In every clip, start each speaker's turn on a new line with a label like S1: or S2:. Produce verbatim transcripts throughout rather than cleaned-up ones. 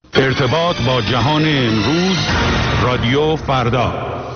S1: ارتباط با جهان امروز، رادیو فردا.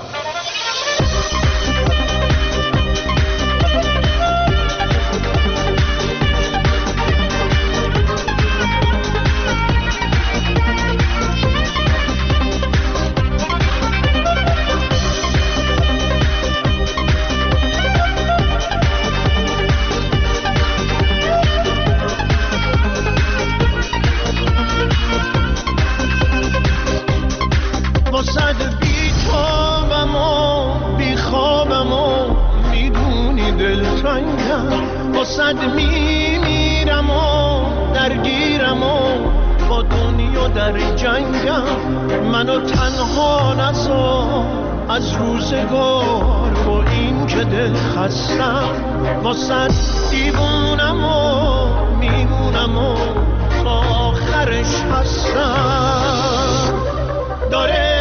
S2: صد میمیرم و درگیرم و با دنیا در جنگم، منو تنها نذار از روزگار با این که دل خستم، با صد دیوونم و میمونم و تا آخرش هستم. داره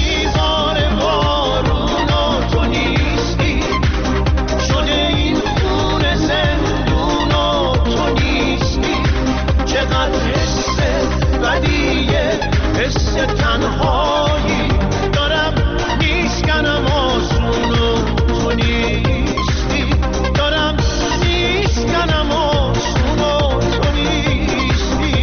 S2: حس تنهایی دارم میشکنم آسون و تو نیستی، دارم میشکنم آسون و تو نیستی.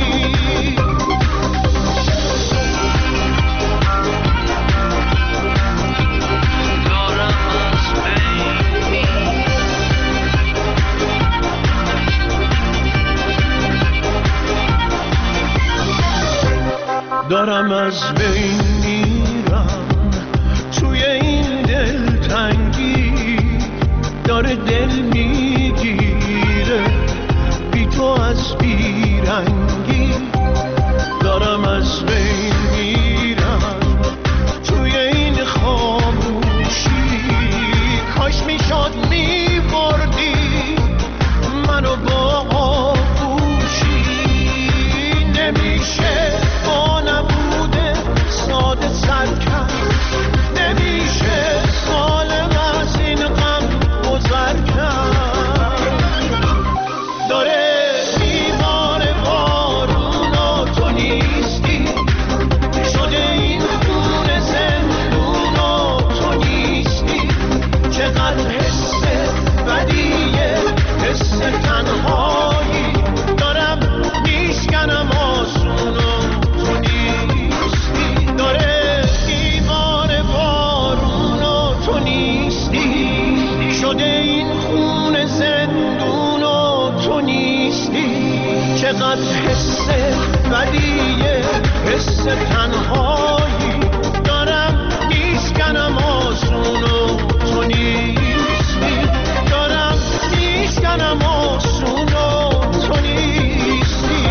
S2: دارم از بین میرم توی این دلتنگی، داره دل میگیره بی تو از بیرنگی. دارم از بین میرم توی این خاموشی، کاش میشد میبردی منو با آغوشی. نمیشه با نبوده ساده سر کرد، نمیشه سالم از این غم گذر کرد. داره دیوار بارون و تو نیستی، شده این خونه زندون و تو نیستی. چقدر حس بدیه، حس تنهایی دارم میشکنم آسون و تو نیستی. داره دیوار بارون و تو نیستی، شده این خون زندون و تو نیستی. چقدر حس بدیه، حس تنهایی دارم میشکنم آسون و تو نیستی. دارم میشکنم آسون و تو نیستی.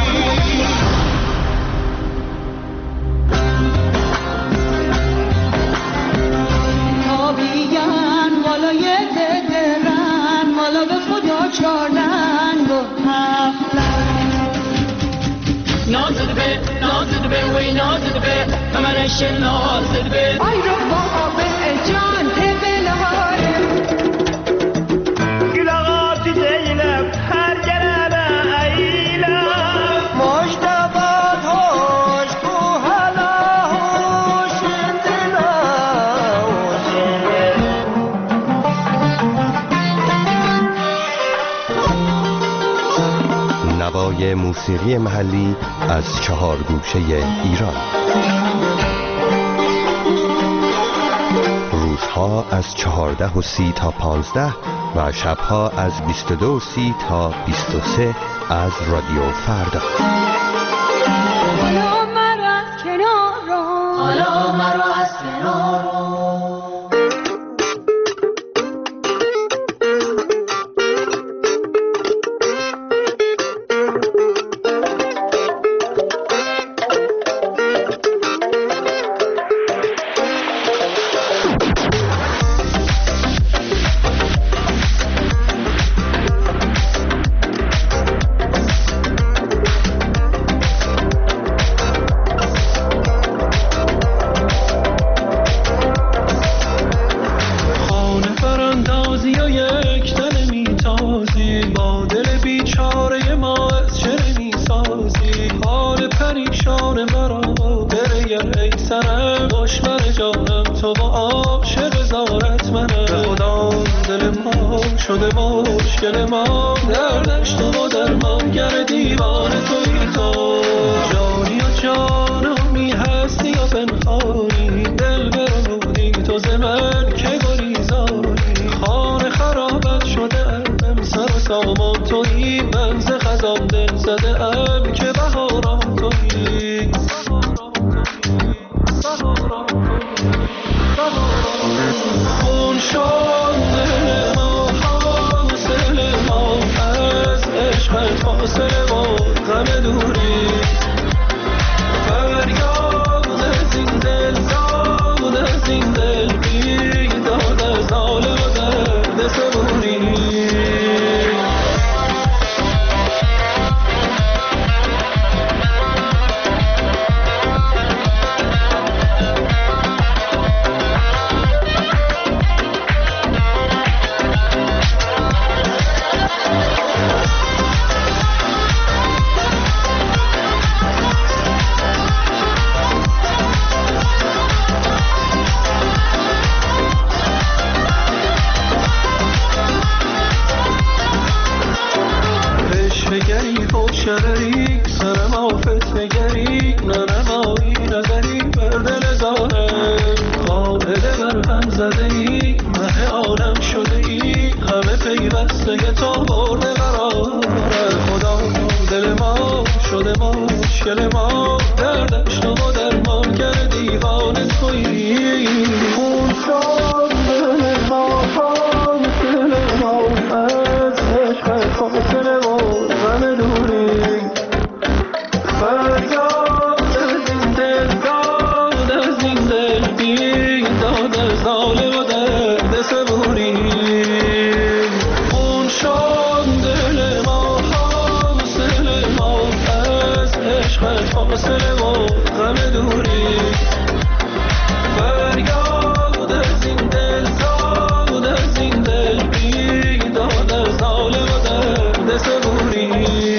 S3: تابیگن بالای درن، مالا به خدا چارنگ و هفتن. نازد به نازد به وی نازد به کمرش نازد به ای رو بابا به جان تبل هاره
S2: گلاغاتی دیلم هر گرمه ایلم مجتبات هوش کو حالا هوش دلا
S4: نوای موسیقی محلی از چهار گوشه ایران. روزها از چهارده و سی تا پانزده و شبها از بیست و دو و سی تا بیست و سه از رادیو فردا.
S3: حالا مرا از کنار رو، حالا مرا از کنار رو.
S5: شده مشکل ما، دردش تو و درمانگر دیوانه توی تو. جانی و جانمی هستی و پنهانی، دل برمودی تو ز من که گریزانی. خانه خرابت شده ام، سر و سامان تویی، من ز خزان دل زده ام که بهاران تویی. خون شد دل ما، حاصل ما از عشقت، فاصله و غم دوری. فریاد از این دل، داد از این دل، بیداد از حال و درد صبوری. شرریک سرم آفت نگری، نرمایی نظری بر دل ظالم. قاعده بر هم زده ای، مه عالم شده ای، همه پیوسته تو برده قرار. خدا دل ما شده مشکل ما، دردش تو و درمانگر دیوانه تویی. خون شد دل ما، حاصل ما از عشقت، فاصله و غم دوری. فریاد از این دل، داد از این دل، بیداد از حال و درد صبوری. خون شد دل ما، حاصل ما از عشقت، فاصله و غم دوری. فریاد از این دل، داد از این دل، بیداد از حال و درد صبوری.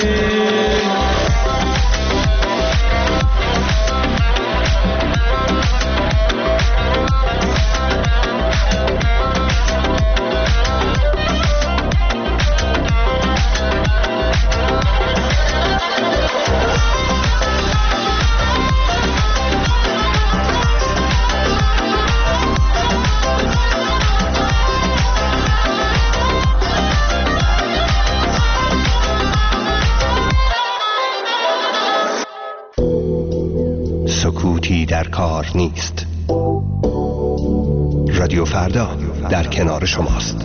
S4: سکوتی در کار نیست. رادیو فردا در کنار شماست.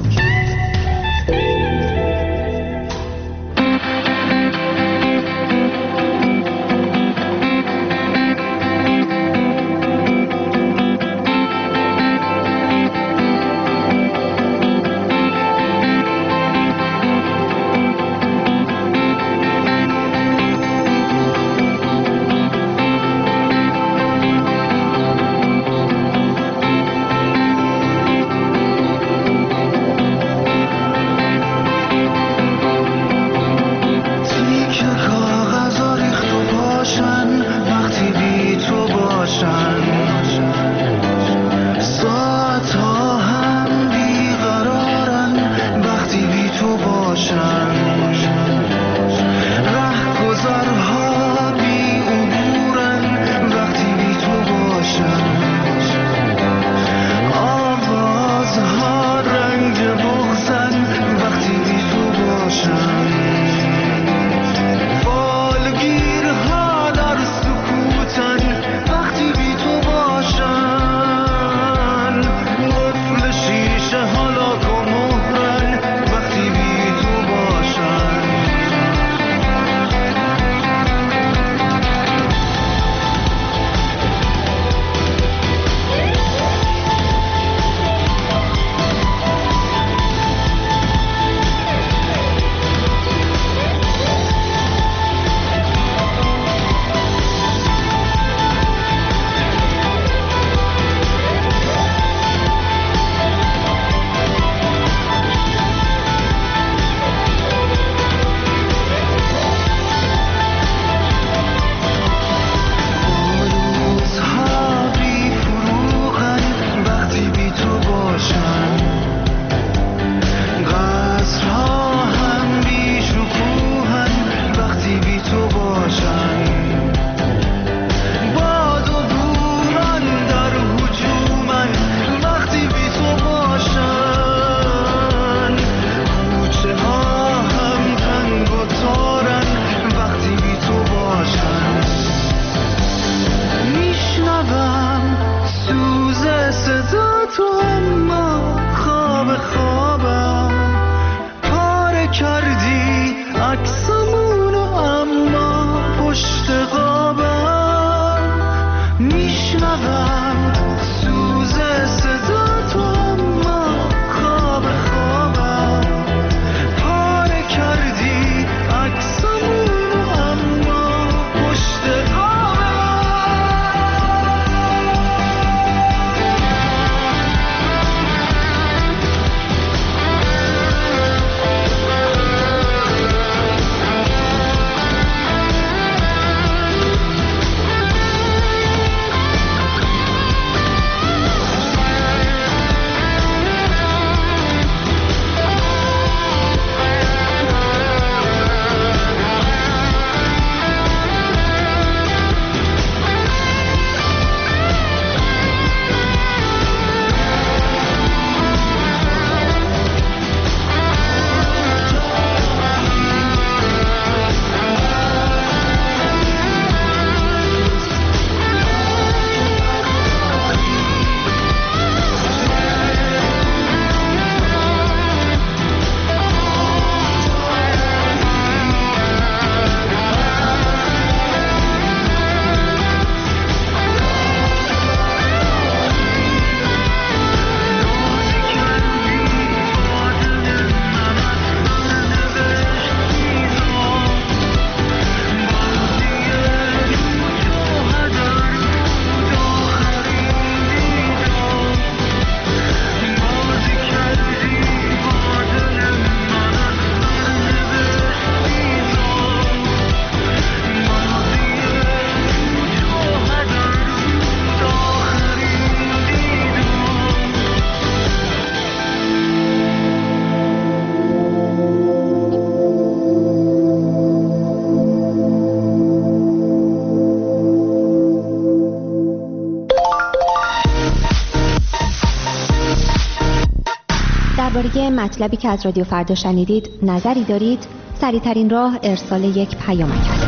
S6: درباره مطلبی که از رادیو فردا شنیدید نظری دارید؟ سریع‌ترین راه ارسال یک پیامک است.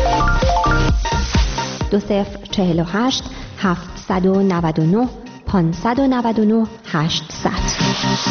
S6: دو صفر چهل و هشت هفتصد و نود و نه پانصد و نود و نه هشتصد.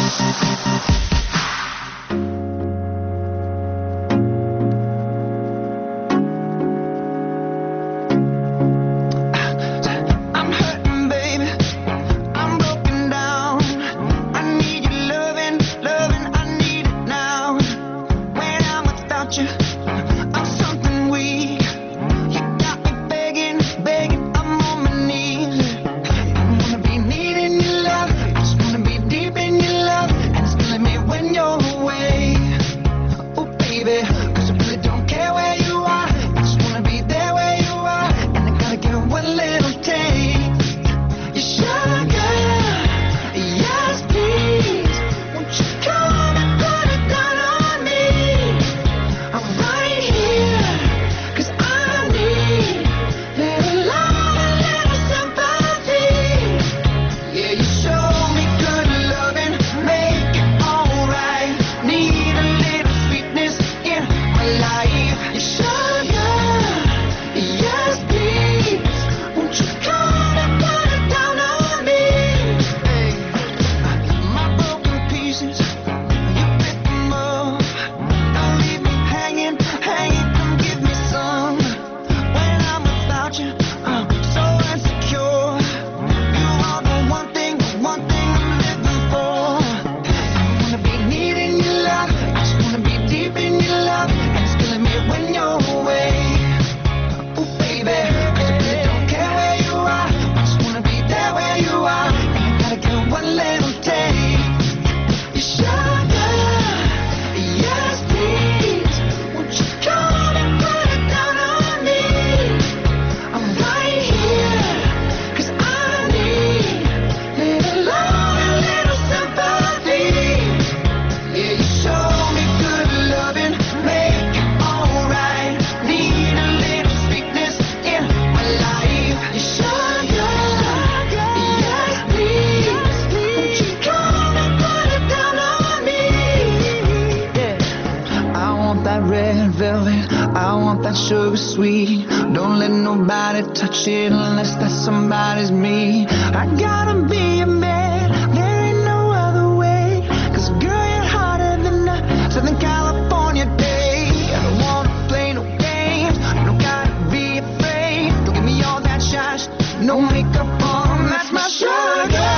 S7: Touch it unless that somebody's me. I gotta be a man, there ain't no other way. Cause girl, you're hotter than a Southern California day. I don't wanna play no games, you don't gotta be afraid. Don't give me all that shine, no makeup on, that's my sugar.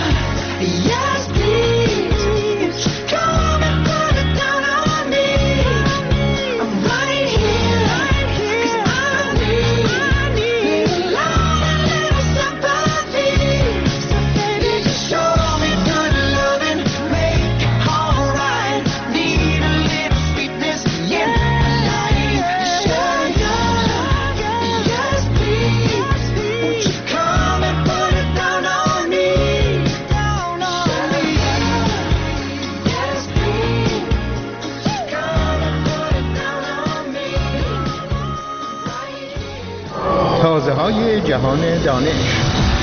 S7: Yes, please, come and put it down on me. I'm right here, cause I need
S8: تازه‌های جهان دانش.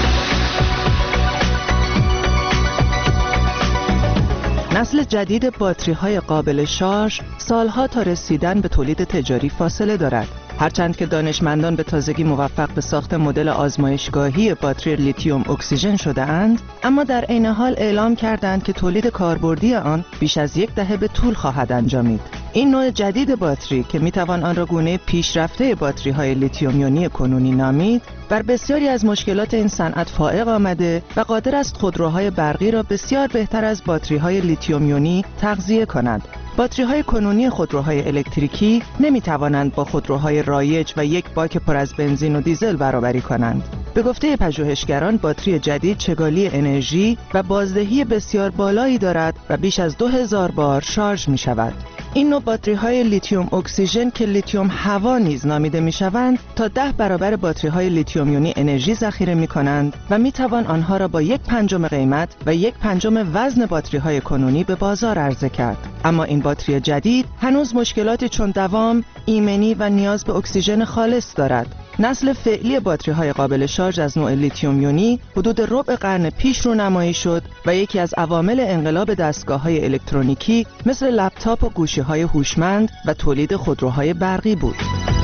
S9: نسل جدید باتری‌های قابل شارژ سالها تا رسیدن به تولید تجاری فاصله دارد. هرچند که دانشمندان به تازگی موفق به ساخت مدل آزمایشگاهی باتری لیتیوم اکسیژن شده اند، اما در عین حال اعلام کردند که تولید کاربردی آن بیش از یک دهه به طول خواهد انجامید. این نوع جدید باتری که میتوان آن را گونه پیشرفته باتری‌های لیتیوم یونی کنونی نامید، بر بسیاری از مشکلات این صنعت فائق آمده و قادر است خودروهای برقی را بسیار بهتر از باتری‌های لیتیوم یونی تغذیه کند. باتری‌های کنونی خودروهای الکتریکی نمی‌توانند با خودروهای رایج و یک باک پر از بنزین و دیزل برابری کنند. به گفته پژوهشگران، باتری جدید چگالی انرژی و بازدهی بسیار بالایی دارد و بیش از دو هزار بار شارژ می‌شود. این نوع باتری‌های لیتیوم اکسیژن که لیتیوم هوا نیز نامیده می‌شوند، تا ده برابر باتری‌های لیتیوم یونی انرژی ذخیره می‌کنند و می‌توان آنها را با یک پنجم قیمت و یک پنجم وزن باتری‌های کنونی به بازار عرضه کرد. اما این باتری جدید هنوز مشکلاتی چون دوام، ایمنی و نیاز به اکسیژن خالص دارد. نسل فعلی باتری‌های قابل شارژ از نوع لیتیوم یونی حدود ربع قرن پیش رونمایی شد و یکی از عوامل انقلاب دستگاه‌های الکترونیکی مثل لپتاپ و گوشی‌های هوشمند و تولید خودروهای برقی بود.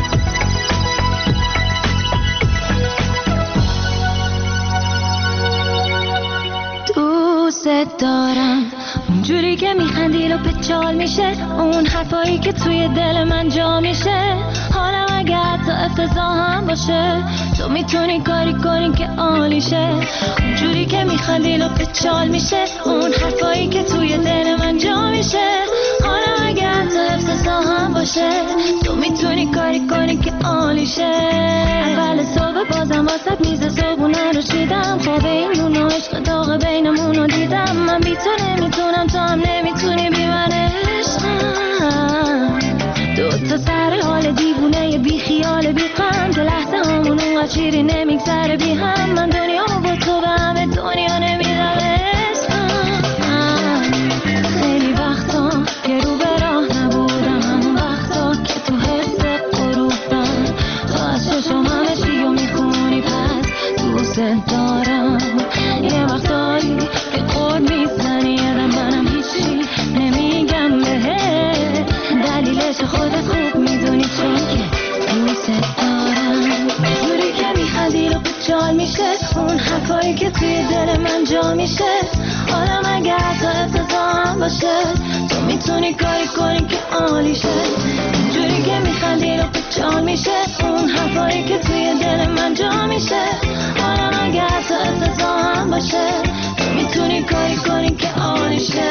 S10: دوست دارم اونجوری که میخندی و پچال میشه، اون حرفایی که توی دل من جا میشه. حالا اگه حتی افتضاح هم باشه، تو میتونی کاری کنی که عالیشه. اونجوری که میخندی و پچال میشه، اون حرفایی که توی دل من جا میشه. حالا اگه حتی افتضاح هم باشه، تو میتونی کاری کنی که عالیشه. اول صبح بازم واسه میز صبحونه رو چیدم، خواب این اون و عشق داغ بینمونو دیدم. من بی تو نمیتونم، تو هم نمیتونی بی من عشقم. دو تا سر حال دیوونه بی خیال بی غم، که لحظه همون اونقدر شیری نمیگذره بی هم. من دنیا با تو به همه دنیا نمیدم عشقم. خیلی وقتا که رو به راه نبودم، همون وقتا که تو حس غروبم، تو از چشم همه چی رو میخونی پس دوست دارم. یه وقتایی که قرد میزنی یادم منم هیچی نمیگم بهت، دلیلش خودت خوب میدونی چون که دوست دارم. جوری که میخندی رو بچال میشه، اون حرفایی که توی دل من جا میشه. حالا مگه حتی افتضاح هم باشه، تو میتونی کاری کنی که عالیشه. جوری که میخندی رو بچال میشه، اون حرفایی که توی دل من جا میشه. حالا مگه حتی افتضاح هم باشه، تو میتونی کاری کنی که عالیشه.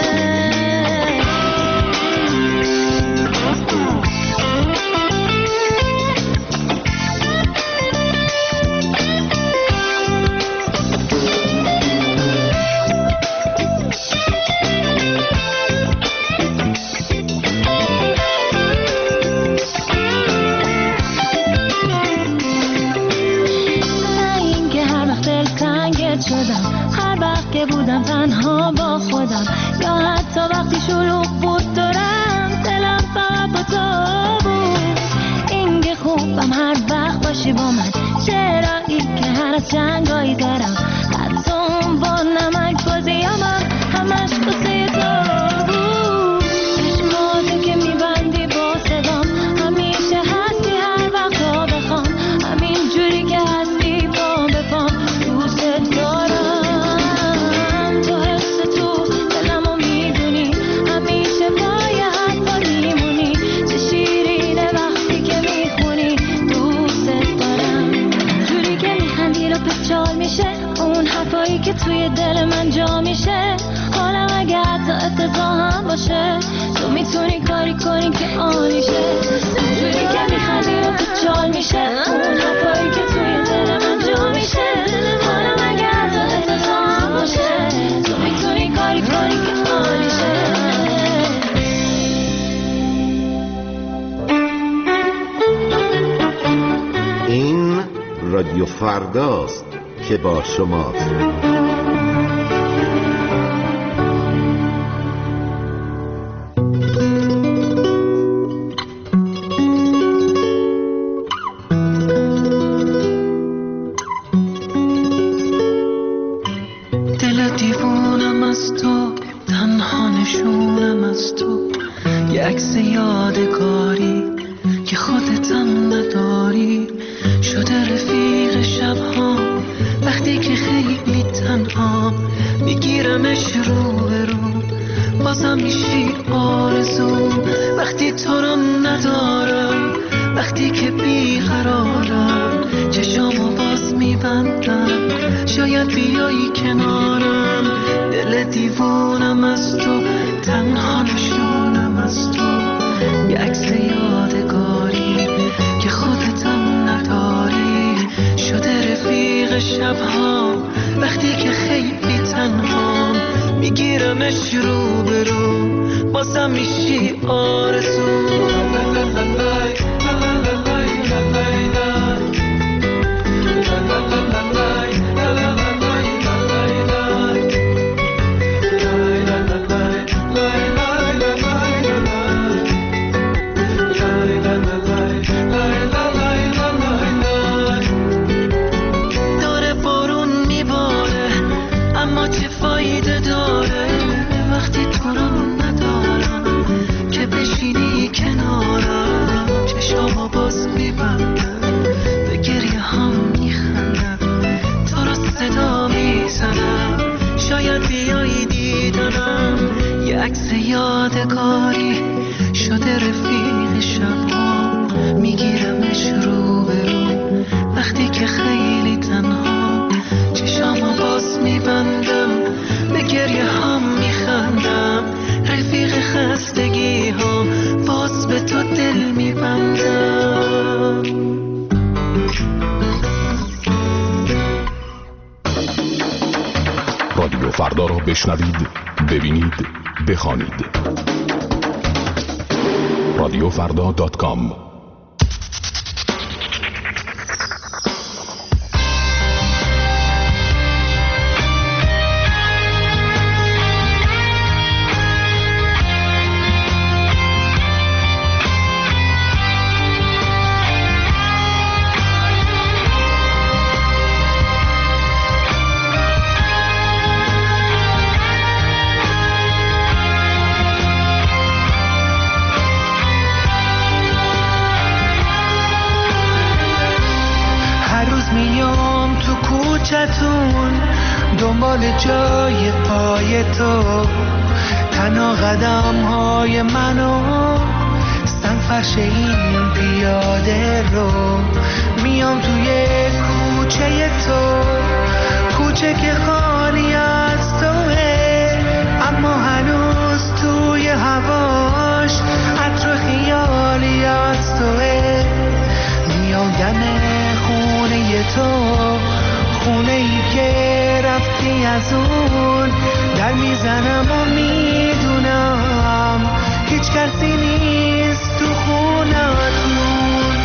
S10: بودم تنها با خودم، یا حتی وقتی شلوغ بود دورم، دلم فقط با تو بود. این که خوبم هر وقت باشی با من، چرایی که هر از جنگایی دارم، حتی اون با نمک بازیامم همش قصه تو بود. چشماتو که میبندی با صدام، همیشه هستی هر وقت تا بخوام، همین جوری که هستی با بفام. دوست دارم که توی دل من جا میشه. حالا اگه حتی افتضاح هم باشه، تو میتونی کاری کنی که عالیشه. جوری که میخندی و بچال میشه، اون حرفایی که توی دل من جا میشه. حالا اگه حتی افتضاح هم باشه، تو میتونی کاری کنی که عالیشه.
S11: این رادیو فرداست که با شماست.
S5: دل دیوونم از تو، تنها نشونم از تو، یه عکس یادگاری که خودتم نداری. شده رفیق شبها وقتی که خیلی تنها، میگیرمش رو به رو، بازم میشی آرزو. وقتی تو رو ندارم، وقتی که بیقرارم، چشامو باز میبندم، شاید بیایی کنارم. دل دیوونم از تو، تنها نشونم از تو، یه عکس یادگاری که خودتم نداری. شده رفیق شبها وقتی که خیلی تنها، میگیرمش رو به رو، بازم میشی آرزو. بیایی دیدنم، یه عکس یادگاری شده رفیق شبها، میگیرمش رو به رو وقتی که خیلی تنها، چشامو باز میبندم به گریه هم میخندم، رفیق خستگی ها باز به تو دل میبندم.
S12: رادیو فردا را بشنوید، ببینید، بخوانید. رادیو فردا دات کام.
S5: دنبال جای پای تو، تنها قدم های منو سنگ فرش این پیاده رو، میام توی کوچه تو، کوچه که خالی از توه، اما هنوز توی هواش عطر خیالی از توه. میام دم خونه تو، خونه ای که رفتی از اون، در میزنم و میدونم هیچ کسی نیست تو خونتون.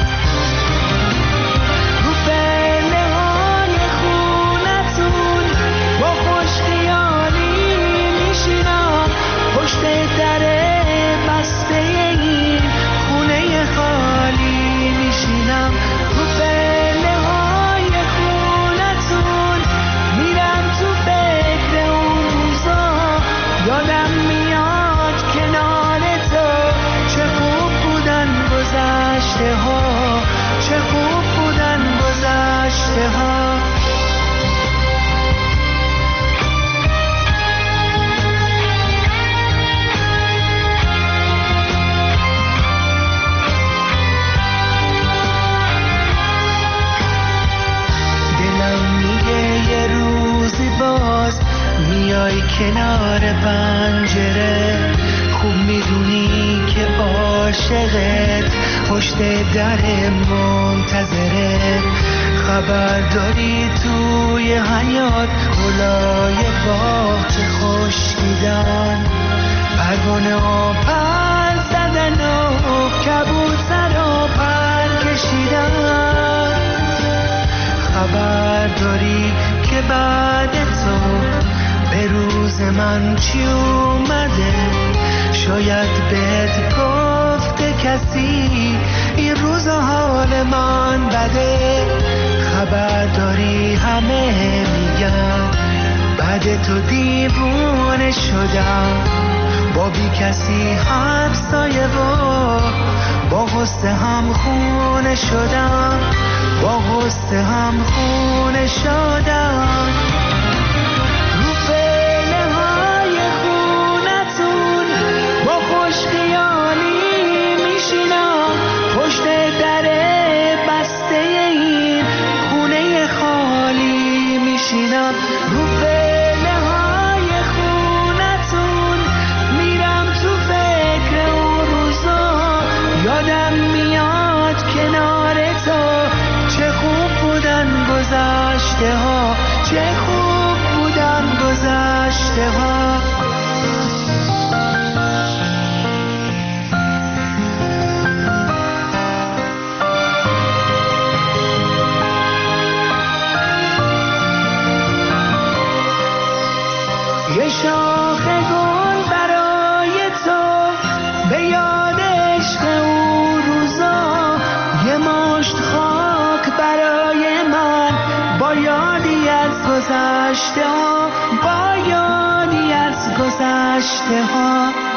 S5: رو پله های خونتون با خوش خیالی میشینم، پشت در بسته این خونه خالی میشینم. رو پله های خونتون میرم تو فکر اون روزا، یادم میاد کنار تو چه خوب بودن گذشته ها، چه خوب بودن گذشته ها. باز میای کنار پنجره، خوب میدونی که عاشقت پشت در منتظره. خبر داری توی حیاط گلای باغ چه خوش دیدن، پروانه ها پر زدن و کبوتر ها پر کشیدن. خبر داری که بعد تو به روز من چی اومده، شاید بهت گفته کسی این روز حال من بده. خبر داری همه میگن بعد تو دیوونه شدم، با بی کسی همسایه و با غصه هم خونه شدم، با غصه هم خونه شدم. رو پله های خونتون با خوش خیالی میشینم، پشت در بسته این خونه خالی میشینم. رو پله های خونتون میرم تو فکر اون روزا، یادم میاد کنار تو چه خوب بودن گذشته ها، چه خوب بودن گذشته ها. یه شاخ گل برای تو به یاد عشق اون روزا، یه مشت خاک برای من با یادی از گذشته ها، با یادی از گذشته ها.